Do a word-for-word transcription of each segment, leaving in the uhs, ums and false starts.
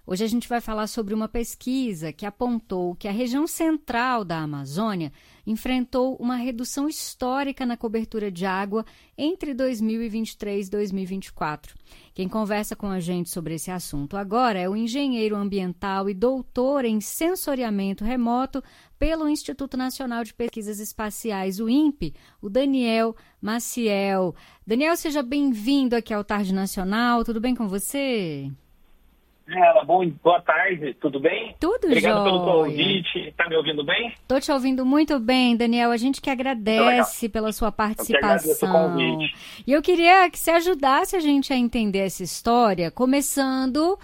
Hoje a gente vai falar sobre uma pesquisa que apontou que a região central da Amazônia enfrentou uma redução histórica na cobertura de água entre dois mil e vinte e três e dois mil e vinte e quatro. Quem conversa com a gente sobre esse assunto agora é o engenheiro ambiental e doutor em sensoriamento remoto pelo Instituto Nacional de Pesquisas Espaciais, o INPE, o Daniel Maciel. Daniel, seja bem-vindo aqui ao Tarde Nacional. Tudo bem com você? É, bom, boa tarde, tudo bem? Tudo Obrigado jóia. pelo convite. Tá me ouvindo bem? Tô te ouvindo muito bem, Daniel. A gente que agradece pela sua participação. Eu que agradeço o convite. E eu queria que você ajudasse a gente a entender essa história, começando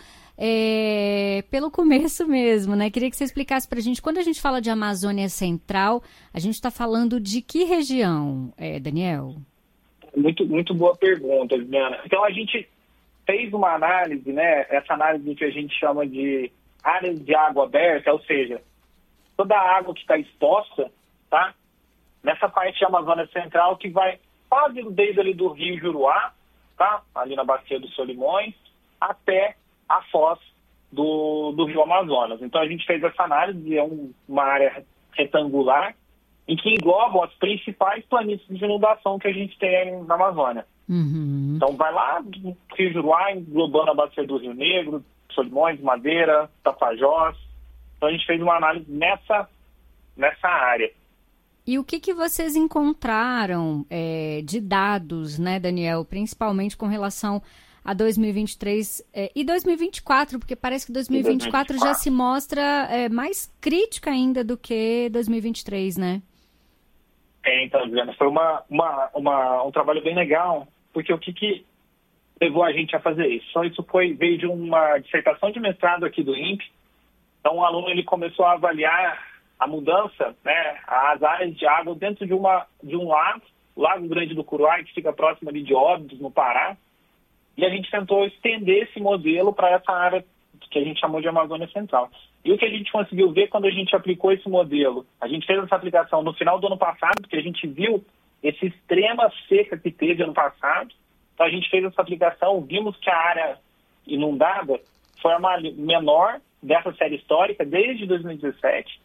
é, pelo começo mesmo, né? Queria que você explicasse pra gente, quando a gente fala de Amazônia Central, a gente está falando de que região, é, Daniel? Muito, muito boa pergunta, Juliana. Então, a gente fez uma análise, né? Essa análise que a gente chama de áreas de água aberta, ou seja, toda a água que está exposta, tá? Nessa parte da Amazônia Central, que vai quase desde ali do Rio Juruá, tá? Ali na Bacia dos Solimões, até a foz do, do Rio Amazonas. Então, a gente fez essa análise, é um, uma área retangular, em que englobam as principais planícies de inundação que a gente tem na Amazônia. Uhum. Então vai lá do Rio Juruá, englobando a bacia do Rio Negro, Solimões, Madeira, Tapajós. Então a gente fez uma análise nessa, nessa área. E o que, que vocês encontraram é, de dados, né, Daniel, principalmente com relação a dois mil e vinte e três é, e dois mil e vinte e quatro, porque parece que dois mil e vinte e quatro já se mostra é, mais crítica ainda do que dois mil e vinte e três, né? É, então, Juliana, foi uma, uma, uma, um trabalho bem legal, porque o que, que levou a gente a fazer isso? Só isso foi, veio de uma dissertação de mestrado aqui do INPE. Então, o aluno ele começou a avaliar a mudança, né, as áreas de água dentro de, uma, de um lago, o Lago Grande do Curuá, que fica próximo ali de Óbidos, no Pará. E a gente tentou estender esse modelo para essa área que a gente chamou de Amazônia Central. E o que a gente conseguiu ver quando a gente aplicou esse modelo? A gente fez essa aplicação no final do ano passado, porque a gente viu esse extrema seca que teve ano passado. Então a gente fez essa aplicação, vimos que a área inundada foi a menor dessa série histórica desde dois mil e dezessete.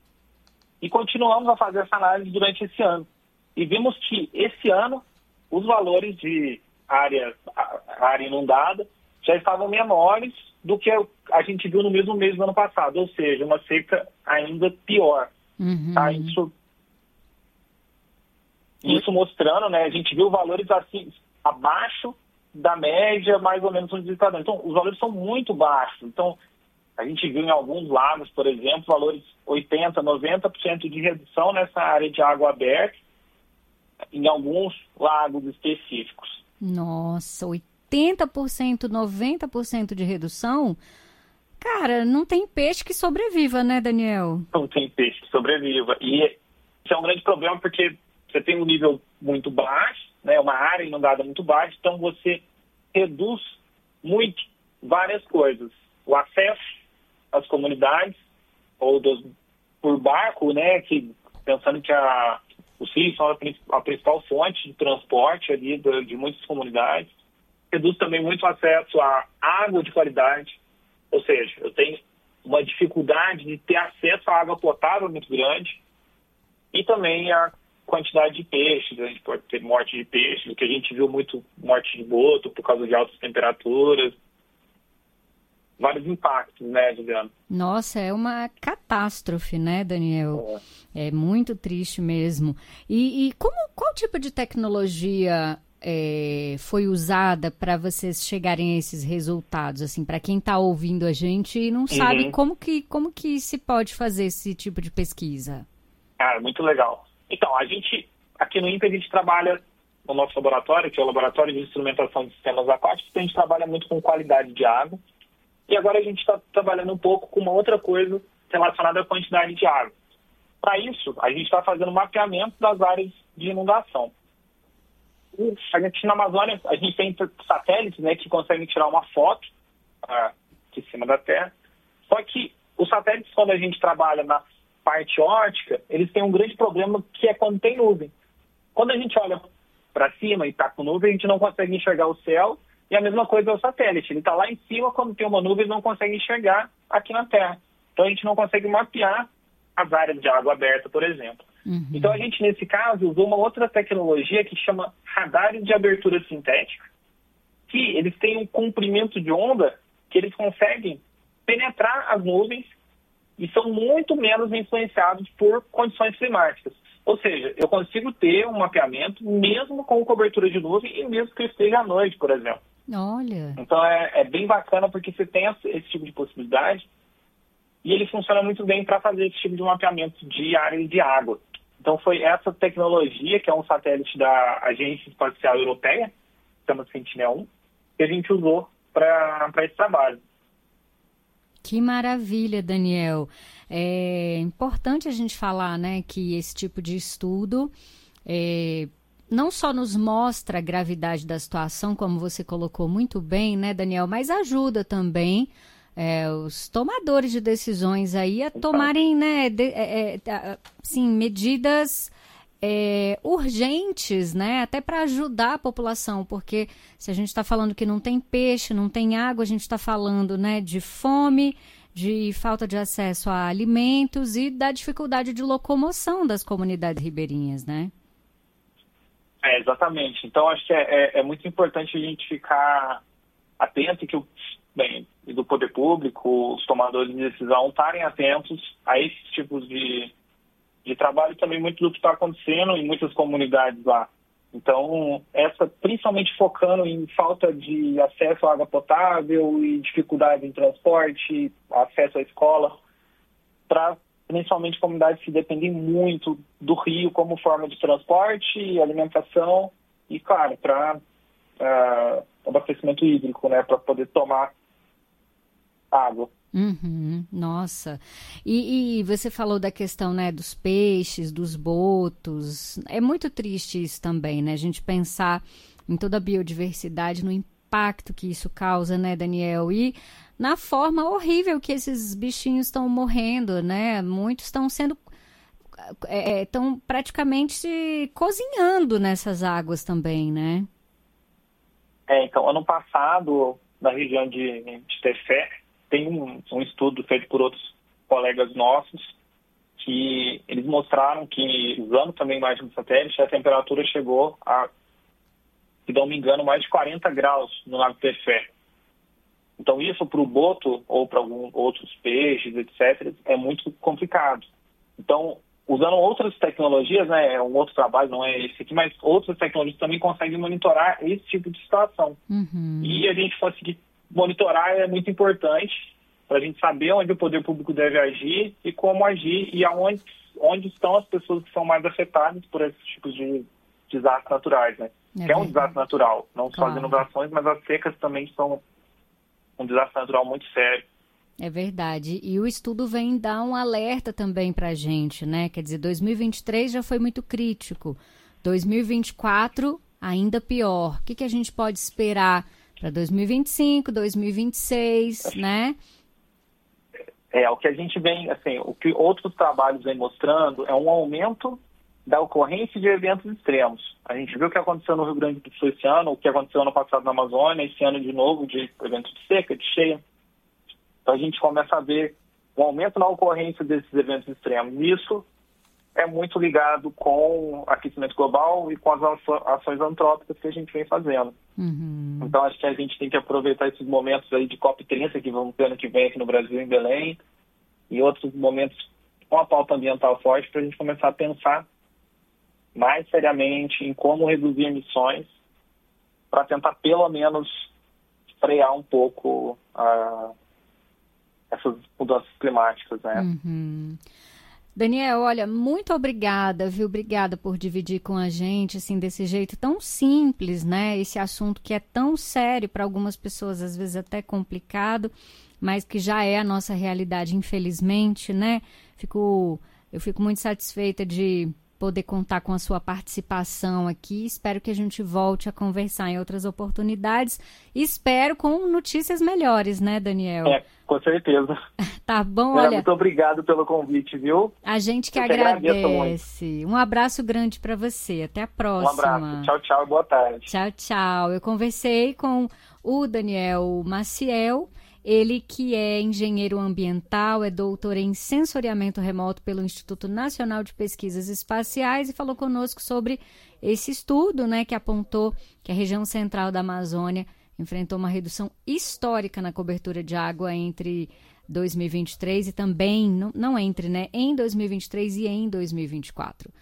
E continuamos a fazer essa análise durante esse ano. E vimos que esse ano os valores de área, área inundada já estavam menores do que a gente viu no mesmo mês do ano passado, ou seja, uma seca ainda pior. Uhum. Tá? Isso, isso mostrando, né, a gente viu valores assim, abaixo da média, mais ou menos onde está dando. Então, os valores são muito baixos. Então, a gente viu em alguns lagos, por exemplo, valores oitenta por cento, noventa por cento de redução nessa área de água aberta, em alguns lagos específicos. Nossa, oitenta por cento, noventa por cento de redução? Cara, não tem peixe que sobreviva, né, Daniel? Não tem peixe que sobreviva. E isso é um grande problema porque você tem um nível muito baixo, né, uma área inundada muito baixa, então você reduz muito várias coisas. O acesso às comunidades, ou dos, por barco, né, que, pensando que a, os rios são a, a principal fonte de transporte ali de, de muitas comunidades. Reduz também muito o acesso à água de qualidade, ou seja, eu tenho uma dificuldade de ter acesso à água potável muito grande, e também a quantidade de peixes, a gente pode ter morte de peixe, que a gente viu muito morte de boto por causa de altas temperaturas, vários impactos, né, Juliana? Nossa, é uma catástrofe, né, Daniel? É, é muito triste mesmo. E, e como, qual tipo de tecnologia é, foi usada para vocês chegarem a esses resultados? Assim, para quem está ouvindo a gente e não uhum. sabe como que, como que se pode fazer esse tipo de pesquisa? Ah, muito legal. Então, a gente, aqui no INPE, a gente trabalha no nosso laboratório, que é o Laboratório de Instrumentação de Sistemas Aquáticos, a gente trabalha muito com qualidade de água. E agora a gente está trabalhando um pouco com uma outra coisa relacionada à quantidade de água. Para isso, a gente está fazendo um mapeamento das áreas de inundação. A gente, na Amazônia, a gente tem satélites, né, que conseguem tirar uma foto ah, de cima da Terra. Só que os satélites, quando a gente trabalha na parte ótica, eles têm um grande problema, que é quando tem nuvem. Quando a gente olha para cima e está com nuvem, a gente não consegue enxergar o céu E a mesma coisa é o satélite. Ele está lá em cima, quando tem uma nuvem, ele não consegue enxergar aqui na Terra. Então, a gente não consegue mapear as áreas de água aberta, por exemplo. Uhum. Então, a gente, nesse caso, usou uma outra tecnologia que chama radares de abertura sintética, que eles têm um comprimento de onda que eles conseguem penetrar as nuvens e são muito menos influenciados por condições climáticas. Ou seja, eu consigo ter um mapeamento mesmo com cobertura de nuvem e mesmo que eu esteja à noite, por exemplo. Olha. Então é, é bem bacana porque você tem esse tipo de possibilidade e ele funciona muito bem para fazer esse tipo de mapeamento de áreas de água. Então foi essa tecnologia, que é um satélite da Agência Espacial Europeia, chama-se Sentinel um, que a gente usou para esse trabalho. Que maravilha, Daniel. É importante a gente falar, né, que esse tipo de estudo é, não só nos mostra a gravidade da situação, como você colocou muito bem, né, Daniel, mas ajuda também é, os tomadores de decisões aí a tomarem, né, de, é, é, assim, medidas É, urgentes, né? Até para ajudar a população, porque se a gente está falando que não tem peixe, não tem água, a gente está falando, né, de fome, de falta de acesso a alimentos e da dificuldade de locomoção das comunidades ribeirinhas, né? É, exatamente. Então, acho que é, é, é muito importante a gente ficar atento e que o, bem, do poder público, os tomadores de decisão estarem atentos a esses tipos de de trabalho também muito do que está acontecendo em muitas comunidades lá. Então, essa principalmente focando em falta de acesso à água potável e dificuldade em transporte, acesso à escola, para principalmente comunidades que dependem muito do rio como forma de transporte, alimentação e, claro, para uh, abastecimento hídrico, né, para poder tomar água. Uhum, nossa, e, e você falou da questão, né, dos peixes, dos botos, é muito triste isso também, né, a gente pensar em toda a biodiversidade, no impacto que isso causa, né, Daniel, e na forma horrível que esses bichinhos estão morrendo, né, muitos estão sendo, estão é, praticamente cozinhando nessas águas também, né? É, então, ano passado, na região de, de Tefé, tem um, um estudo feito por outros colegas nossos que eles mostraram que, usando também imagem do satélite, a temperatura chegou a, se não me engano, mais de quarenta graus no Lago Tefé. Então, isso para o boto ou para alguns outros peixes, etcétera, é muito complicado. Então, usando outras tecnologias, né, é um outro trabalho, não é esse aqui, mas outras tecnologias também conseguem monitorar esse tipo de situação. Uhum. E a gente conseguir monitorar é muito importante para a gente saber onde o poder público deve agir e como agir e aonde onde estão as pessoas que são mais afetadas por esses tipos de desastres naturais, né? É que é um desastre natural, não só as inundações, mas as secas também são um desastre natural muito sério. É verdade. E o estudo vem dar um alerta também para a gente, né? Quer dizer, dois mil e vinte e três já foi muito crítico. dois mil e vinte e quatro, ainda pior. O que, que a gente pode esperar para dois mil e vinte e cinco, dois mil e vinte e seis, né? É, o que a gente vem, assim, o que outros trabalhos vêm mostrando é um aumento da ocorrência de eventos extremos. A gente viu o que aconteceu no Rio Grande do Sul esse ano, o que aconteceu ano passado na Amazônia, esse ano de novo de eventos de seca, de cheia. Então a gente começa a ver um aumento na ocorrência desses eventos extremos. Isso é muito ligado com o aquecimento global e com as ações antrópicas que a gente vem fazendo. Uhum. Então, acho que a gente tem que aproveitar esses momentos aí de COP trinta, que vão ter ano que vem aqui no Brasil, em Belém, e outros momentos com a pauta ambiental forte, para a gente começar a pensar mais seriamente em como reduzir emissões, para tentar, pelo menos, frear um pouco uh, essas mudanças climáticas, né? Uhum. Daniel, olha, muito obrigada, viu? Obrigada por dividir com a gente, assim, desse jeito tão simples, né? Esse assunto que é tão sério para algumas pessoas, às vezes até complicado, mas que já é a nossa realidade, infelizmente, né? Fico, eu fico muito satisfeita de poder contar com a sua participação aqui. Espero que a gente volte a conversar em outras oportunidades. E espero com notícias melhores, né, Daniel? É, com certeza. Tá bom, é, olha... Muito obrigado pelo convite, viu? A gente que Eu agradece. Um abraço grande para você. Até a próxima. Um abraço. Tchau, tchau e boa tarde. Tchau, tchau. Eu conversei com o Daniel Maciel, ele que é engenheiro ambiental, é doutor em sensoriamento remoto pelo Instituto Nacional de Pesquisas Espaciais e falou conosco sobre esse estudo, né, que apontou que a região central da Amazônia enfrentou uma redução histórica na cobertura de água entre dois mil e vinte e três e também, não, não entre, né, em dois mil e vinte e três e em dois mil e vinte e quatro.